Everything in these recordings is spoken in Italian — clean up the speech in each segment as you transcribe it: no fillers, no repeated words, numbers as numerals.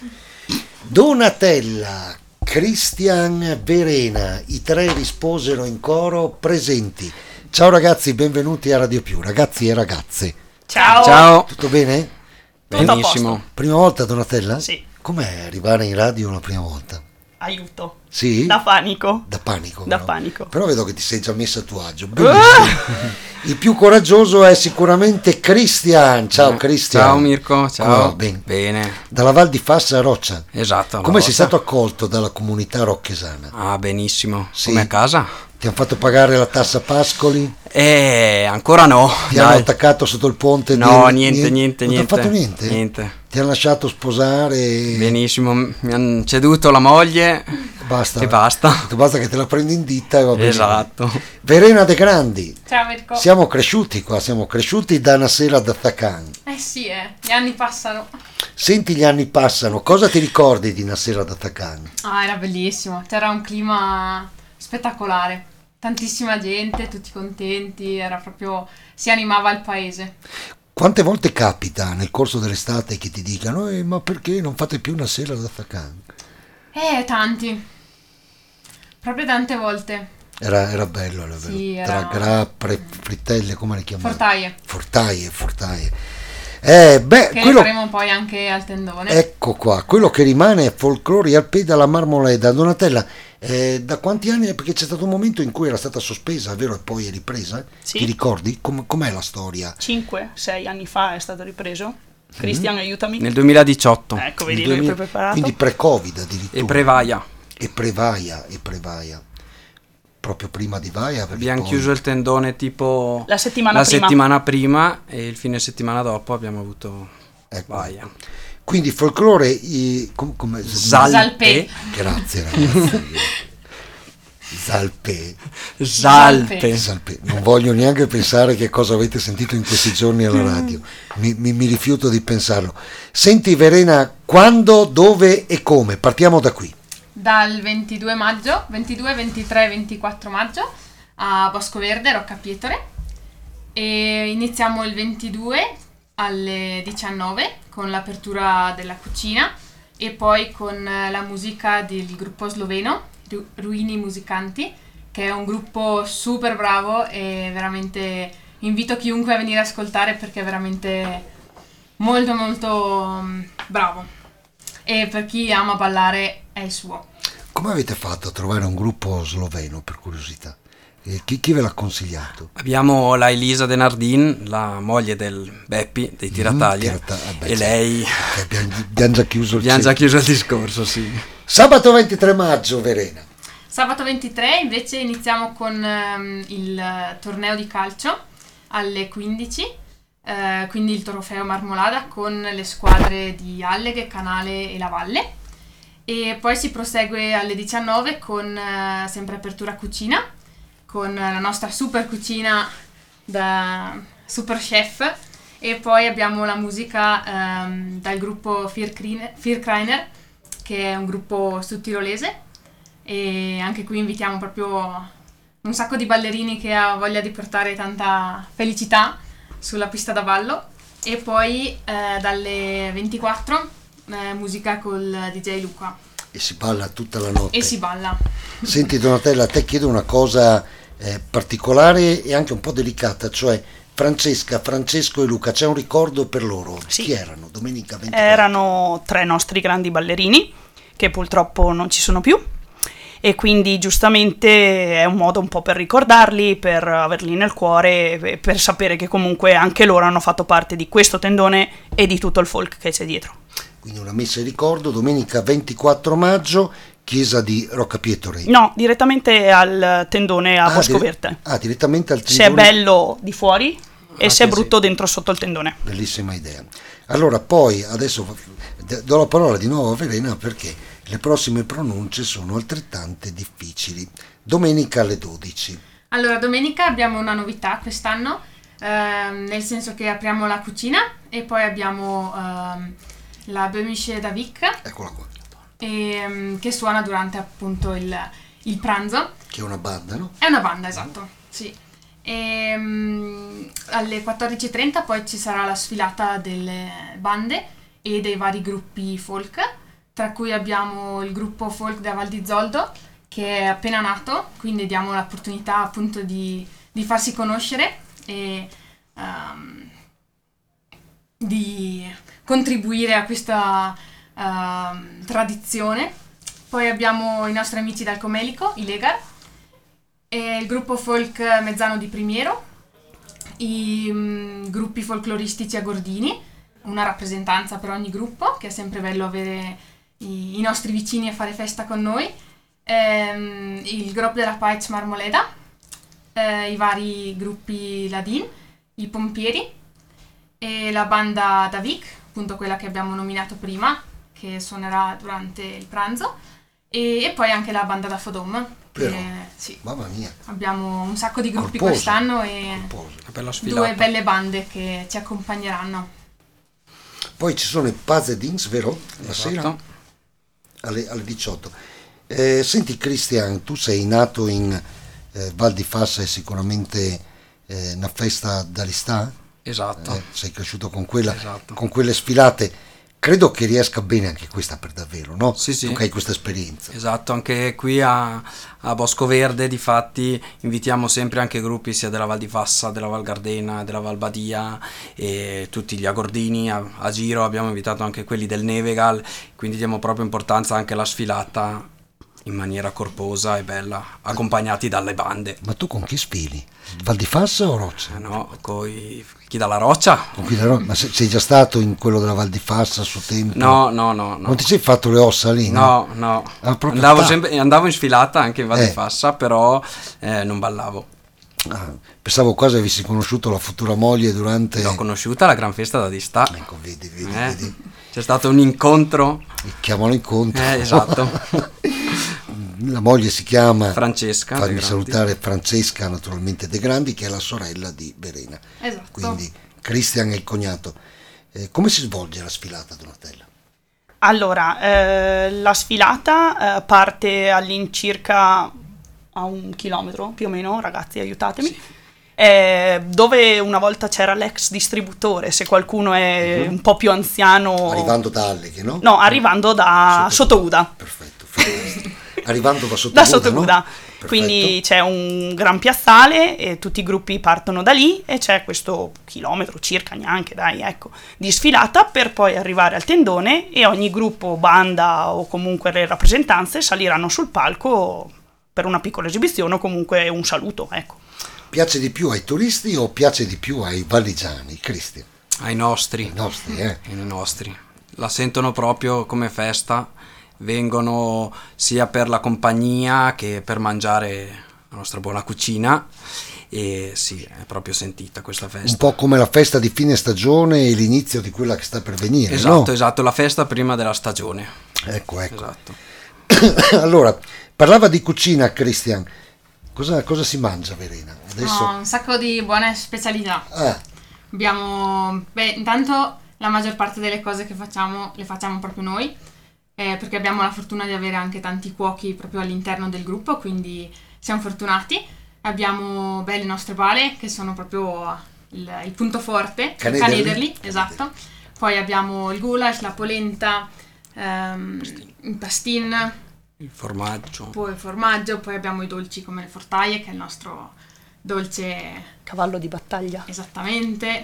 Donatella, Christian, Verena, i tre risposero in coro presenti. Ciao ragazzi, benvenuti a Radio Più, ragazzi e ragazze. Ciao. Ciao. Tutto bene? Tutto a Benissimo. posto. Prima volta Donatella? Sì. Com'è arrivare in radio la prima volta? Aiuto. Sì? Da panico. Da panico. Da no? panico. Però vedo che ti sei già messa a tuo agio. Benissimo. Il più coraggioso è sicuramente Christian. Ciao Christian. Ciao Mirko, ciao. Come va? Bene. Bene. Dalla Val di Fassa a Roccia. Esatto. Come sei Roccia. stato accolto dalla comunità rocchesana? Ah, benissimo. Sì. Come a casa? Ti hanno fatto pagare la tassa Pascoli? Ancora no. Ti hanno Dai. attaccato sotto il ponte? No, niente. Non ti hanno fatto niente? Niente. Ti hanno lasciato sposare? Benissimo. Mi hanno ceduto la moglie Basta. e basta. Basta che te la prendi in ditta e va bene. Esatto. Verena De Grandi. Ciao Mirko. Siamo cresciuti qua, siamo cresciuti da una sera da Thakan. Sì, gli anni passano. Senti, gli anni passano, cosa ti ricordi di una sera da Thakan? Era bellissimo, c'era un clima spettacolare, tantissima gente, tutti contenti, era proprio, si animava il paese. Quante volte capita nel corso dell'estate che ti dicano ma perché non fate più una sera da Thakan? Tanti, proprio tante volte. Era bello, era bello. Sì, Tra era- grappre, frittelle, come le chiamate? Fortaie. Che Quello, ne faremo poi anche al tendone. ecco qua, quello che rimane è folklore al piede alla marmoleda. Donatella, da quanti anni? Perché c'è stato un momento in cui era stata sospesa, vero? E poi è ripresa? Sì. Ti ricordi? Com'è la storia? 5-6 anni fa è stato ripreso. Cristian, aiutami. Nel 2018. Ecco, vedi, Nel lui è 2000, proprio preparato. quindi pre-Covid addirittura. E Prevaia. E Prevaia. Proprio prima di Vaia. perché Abbiamo poi- chiuso il tendone tipo La settimana prima. settimana prima e il fine settimana dopo abbiamo avuto Ecco. Vaia. Quindi folklore come Zalpè. Grazie ragazzi. Zalpè. Zalpe. Non voglio neanche pensare che cosa avete sentito in questi giorni alla radio. Mi rifiuto di pensarlo. Senti Verena, quando, dove e come? Partiamo da qui. Dal 22 maggio, 22, 23 e 24 maggio a Bosco Verde, Rocca Pietore, e iniziamo il 22 alle 19 con l'apertura della cucina e poi con la musica del gruppo sloveno Ruini Musicanti, che è un gruppo super bravo e veramente invito chiunque a venire a ascoltare perché è veramente molto molto bravo, e per chi ama ballare è il suo. Come avete fatto a trovare un gruppo sloveno, per curiosità? Chi ve l'ha consigliato? Abbiamo la Elisa De Nardin, la moglie del Beppi dei Tirataglia, e lei Abbiamo già chiuso il abbiamo già cerchio. chiuso il discorso, sì. Sabato 23 maggio, Verena. Sabato 23 invece iniziamo con il torneo di calcio alle 15, quindi il trofeo Marmolada con le squadre di Alleghe, Canale e La Valle, e poi si prosegue alle 19 con sempre apertura cucina con la nostra super cucina da super chef, e poi abbiamo la musica dal gruppo Firkreiner, che è un gruppo sudtirolese, e anche qui invitiamo proprio un sacco di ballerini che ha voglia di portare tanta felicità sulla pista da ballo, e poi dalle 24 musica col DJ Luca E si balla tutta la notte. e si balla. Senti Donatella, a te chiedo una cosa particolare e anche un po' delicata, cioè Francesca, Francesco e Luca, c'è un ricordo per loro? Sì. Chi erano? Domenica 24. Erano 3 nostri grandi ballerini che purtroppo non ci sono più, e quindi giustamente è un modo un po' per ricordarli, per averli nel cuore e per sapere che comunque anche loro hanno fatto parte di questo tendone e di tutto il folk che c'è dietro. Quindi una messa di ricordo, domenica 24 maggio, chiesa di Rocca Pietore. No, direttamente al tendone a Bosco Verde. Direttamente al Se è tendone. bello di fuori e se è sì, brutto dentro sotto il tendone. Bellissima idea. Allora poi adesso do la parola di nuovo a Verena perché le prossime pronunce sono altrettante difficili. Domenica alle 12. Allora, domenica abbiamo una novità quest'anno, nel senso che apriamo la cucina e poi abbiamo la Böhmische Davik, Eccola qua, che suona durante appunto il pranzo. che è una banda, no? È una banda, esatto, sì. Alle 14.30 poi ci sarà la sfilata delle bande e dei vari gruppi folk, tra cui abbiamo il gruppo folk da Val di Zoldo, che è appena nato, quindi diamo l'opportunità appunto di farsi conoscere e di contribuire a questa tradizione. Poi abbiamo i nostri amici dal Comelico, i Legar, e il gruppo folk Mezzano di Primiero, i gruppi folcloristici a Gordini, una rappresentanza per ogni gruppo, che è sempre bello avere i nostri vicini a fare festa con noi, il gruppo della Paez Marmoleda, i vari gruppi Ladin, i Pompieri e la banda da Vic, appunto quella che abbiamo nominato prima, che suonerà durante il pranzo, e poi anche la banda da Fodom. Però, sì. mamma mia. Abbiamo un sacco di gruppi Corposo, quest'anno e Bella sfilata. 2 belle bande che ci accompagneranno. Poi ci sono i Pazedins, vero? La Esatto. sera alle 18. Senti Christian, tu sei nato in Val di Fassa, è sicuramente una festa d'Alistà? Esatto. Sei cresciuto con quella, Esatto. con quelle sfilate. Credo che riesca bene anche questa per davvero, no? Sì, sì. Tu che hai questa esperienza. Esatto, anche qui a Bosco Verde difatti invitiamo sempre anche gruppi sia della Val di Fassa, della Val Gardena, della Val Badia e tutti gli agordini a giro, abbiamo invitato anche quelli del Nevegal, quindi diamo proprio importanza anche alla sfilata in maniera corposa e bella, accompagnati dalle bande. Ma tu con chi sfili? Val di Fassa o Roccia? No, chi dalla Roccia? Con chi ma sei già stato in quello della Val di Fassa a suo tempo? No. Non ti sei fatto le ossa lì? No. Ah, proprio Andavo in sfilata anche in Val di Fassa, però non ballavo. Pensavo quasi avessi conosciuto la futura moglie durante... L'ho conosciuta alla Gran Festa d'Adistà. Ecco, vedi. C'è stato un incontro. Chiamalo incontro. Esatto. La moglie si chiama Francesca. Fammi salutare Francesca, naturalmente De Grandi, che è la sorella di Verena. Esatto. Quindi Christian è il cognato. Come si svolge la sfilata, Donatella? Allora, la sfilata parte all'incirca a 1 chilometro più o meno, ragazzi, aiutatemi. Sì. Dove una volta c'era l'ex distributore, se qualcuno è un po' più anziano. Arrivando da Alleghe, no? No, arrivando da Sottouda. Perfetto, fantastico. Arrivando da Da Sottouda, no? Quindi c'è un gran piazzale e tutti i gruppi partono da lì e c'è questo chilometro circa, neanche dai, ecco, di sfilata per poi arrivare al tendone e ogni gruppo, banda o comunque le rappresentanze saliranno sul palco per una piccola esibizione o comunque un saluto, ecco. Piace di più ai turisti o piace di più ai valligiani, Cristian? Ai nostri. I nostri, Ai nostri. La sentono proprio come festa. Vengono sia per la compagnia che per mangiare la nostra buona cucina e sì, è proprio sentita questa festa. Un po' come la festa di fine stagione e l'inizio di quella che sta per venire, Esatto, no? esatto, la festa prima della stagione. Ecco. Esatto. Allora, parlava di cucina Christian. Cosa si mangia, Verena? Adesso... Un sacco di buone specialità. Abbiamo, intanto la maggior parte delle cose che facciamo le facciamo proprio noi, perché abbiamo la fortuna di avere anche tanti cuochi proprio all'interno del gruppo, quindi siamo fortunati. Abbiamo le nostre pale, che sono proprio il punto forte, Canederli, esatto. Poi abbiamo il goulash, la polenta, il pastin, il formaggio. Poi il formaggio, poi abbiamo i dolci come le fortaie, che è il nostro dolce Cavallo di battaglia. Esattamente.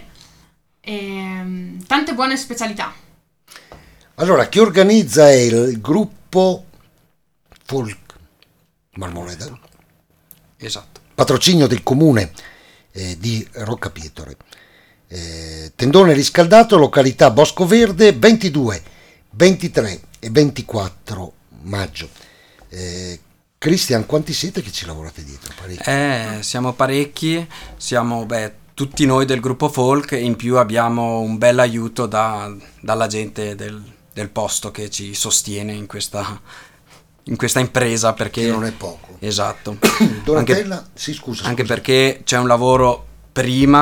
E tante buone specialità. Allora, chi organizza è il gruppo Folk Marmoleda. Esatto. Patrocinio del comune di Roccapietore. Tendone riscaldato, località Bosco Verde, 22, 23 e 24 maggio. Cristian, quanti siete che ci lavorate dietro? Parecchi. Siamo parecchi, siamo tutti noi del gruppo folk e in più abbiamo un bel aiuto dalla gente del posto che ci sostiene in questa impresa, perché che non è poco. Esatto. Donatella, sì, scusa. Anche perché c'è un lavoro prima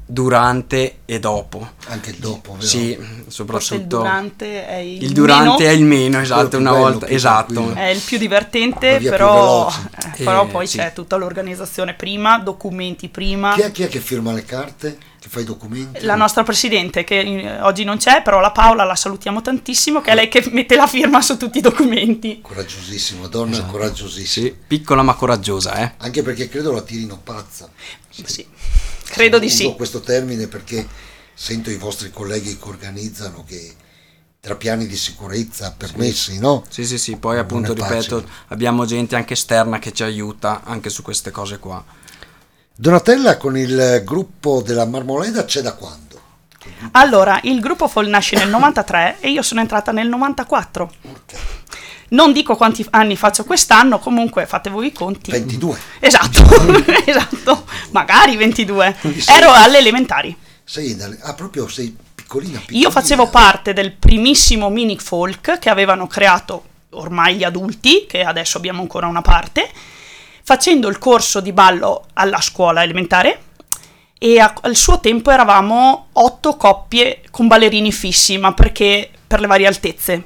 durante e dopo. Anche il dopo, vero? Sì, Forse soprattutto il durante è il durante è il meno, esatto, più una bello, volta, più esatto. tranquillo. è il più divertente, Va via più però, veloce. però poi Sì. c'è tutta l'organizzazione prima, documenti prima. Chi è che firma le carte? Che fa i documenti? La nostra presidente, che oggi non c'è, però la Paola la salutiamo tantissimo, che è lei che mette la firma su tutti i documenti. Coraggiosissima, donna coraggiosissima. Sì, piccola ma coraggiosa, Anche perché credo la tirino pazza. Sì, credo di Uso sì. questo termine perché sento i vostri colleghi che organizzano che tra piani di sicurezza permessi, no? Sì, poi Non appunto è ripeto, facile. abbiamo gente anche esterna che ci aiuta anche su queste cose qua. Donatella con il gruppo della Marmoleda c'è da quando? Allora, il gruppo Fall nasce nel 93 e io sono entrata nel 94. Ok. Non dico quanti anni faccio quest'anno, comunque fate voi i conti. 22. Esatto, esatto, magari 22. Quindi sei- Ero alle elementari. Proprio sei piccolina. Io facevo parte del primissimo mini folk che avevano creato ormai gli adulti, che adesso abbiamo ancora una parte, facendo il corso di ballo alla scuola elementare, e al suo tempo eravamo 8 coppie con ballerini fissi, ma perché per le varie altezze.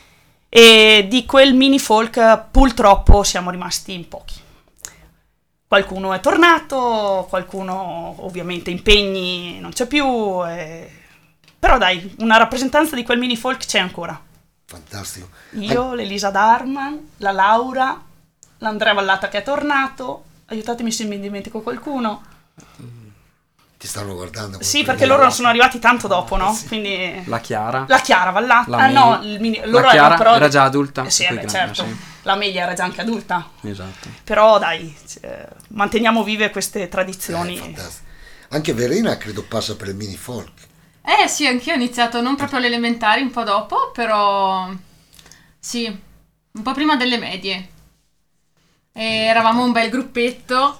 E di quel mini folk purtroppo siamo rimasti in pochi. Qualcuno è tornato, qualcuno ovviamente impegni non c'è più, però dai, una rappresentanza di quel mini folk c'è ancora. Fantastico. Io, l'Elisa Darman, la Laura, l'Andrea Vallata che è tornato, aiutatemi se mi dimentico qualcuno. Ti stanno guardando. Sì, perché loro sono arrivati tanto dopo, no? Sì. Quindi La Chiara. la Chiara Vallata, La no, La loro Chiara erano però era già adulta? Sì, Poi grande, certo. sì. La Melia era già anche adulta. Esatto. Però dai, manteniamo vive queste tradizioni. Fantastico. Anche Verena credo passa per il mini folk. Sì, anch'io ho iniziato non proprio alle elementari, un po' dopo, però sì, un po' prima delle medie. E eravamo un bel gruppetto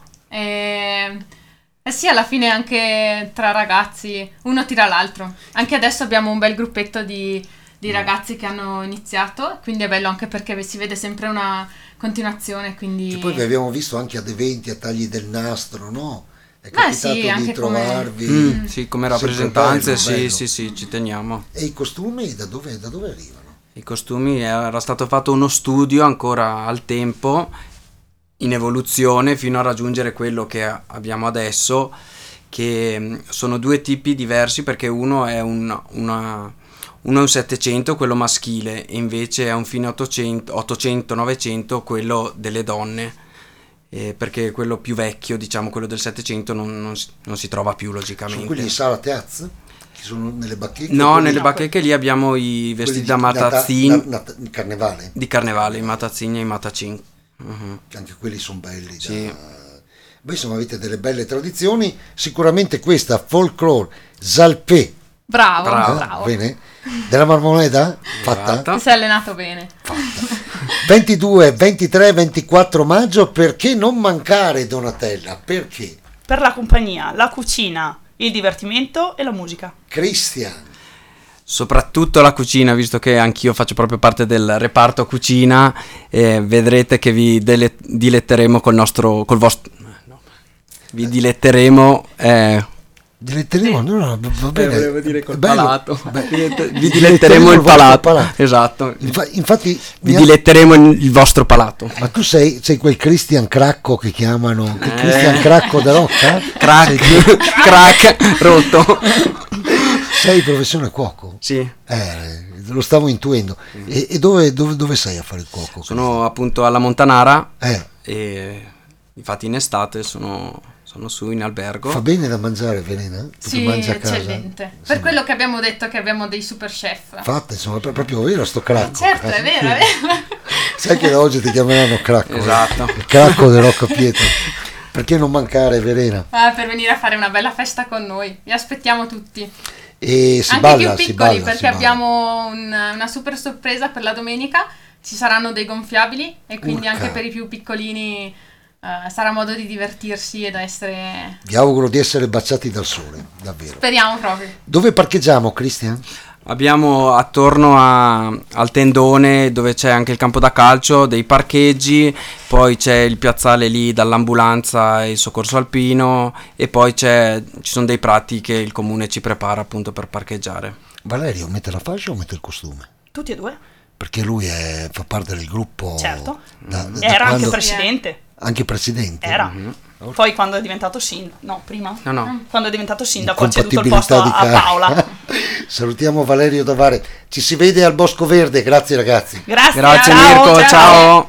e sì, alla fine anche tra ragazzi uno tira l'altro. Anche adesso abbiamo un bel gruppetto di ragazzi che hanno iniziato, quindi è bello anche perché si vede sempre una continuazione, quindi... Che poi vi abbiamo visto anche ad eventi, a tagli del nastro, no? È Beh, capitato sì, di anche trovarvi. Sì, come Sempre rappresentanze, bello. sì, ci teniamo. E i costumi da dove arrivano? I costumi era stato fatto uno studio ancora al tempo, in evoluzione, fino a raggiungere quello che abbiamo adesso, che sono due tipi diversi, perché uno è uno è un 700, quello maschile, e invece è un fine 800-900, quello delle donne, perché quello più vecchio, diciamo quello del 700, non si trova più logicamente. Sono quelli in sala Teaz? Che sono nelle bacheche? No, Quelli- nelle bacheche lì abbiamo i vestiti da quelli di matazzini, carnevale? di carnevale, i matazzini e i matacin. Mhm. Anche quelli sono belli. Sì. Voi insomma avete delle belle tradizioni, sicuramente questa folklore Zalpé, Bravo, Bravo. bravo. bene, della Marmoneda, fatta? Fatta. Ti sei allenato bene. 22, 23, 24 maggio, perché non mancare Donatella? Perché? Per la compagnia, la cucina, il divertimento e la musica. Cristian, Soprattutto la cucina, visto che anch'io faccio proprio parte del reparto cucina, vedrete che vi diletteremo col vostro... no, vi diletteremo... diletteremo, no, va bene. volevo dire col Bello. palato. Beh, Vi diletteremo il vostro palato. Esatto. Infatti, Vi diletteremo il vostro palato. ma tu sei quel Christian Cracco che chiamano, che Christian Cracco da Rocca? Crack, rotto. Sei professione cuoco? Sì, Lo stavo intuendo. E dove sei a fare il cuoco? sono appunto alla Montanara Eh, e infatti in estate sono su in albergo. fa bene da mangiare, Verena? Tu che Sì, mangi a casa? eccellente. Sì. Per quello che abbiamo detto che abbiamo dei super chef. Fatta, insomma, proprio vero sto cracco. Certo, è vero, è vero. Sai che da oggi ti chiameranno cracco. Esatto. Il cracco del Rocco Pietro. Perché non mancare, Verena? Per venire a fare una bella festa con noi. Vi aspettiamo tutti. E si Anche balla, più si piccoli, balla, perché si balla. abbiamo una super sorpresa per la domenica. Ci saranno dei gonfiabili e quindi Urca. anche per i più piccolini sarà modo di divertirsi ed essere... Vi auguro di essere baciati dal sole, davvero. Speriamo proprio. Dove parcheggiamo, Cristian? Abbiamo attorno al tendone, dove c'è anche il campo da calcio, dei parcheggi, poi c'è il piazzale lì dall'ambulanza e il soccorso alpino, e poi ci sono dei prati che il comune ci prepara appunto per parcheggiare. Valerio mette la fascia o mette il costume? Tutti e due. Perché lui fa parte del gruppo. Certo. Da Era anche quando- presidente. Anche presidente. Era. Poi quando è diventato sindaco, no, prima? No. Quando è diventato sindaco ha ceduto il Incompatibilità posto di a Paola. Salutiamo Valerio Davare. Ci si vede al Bosco Verde, grazie ragazzi. Grazie, Grazie ciao, Mirko, ciao.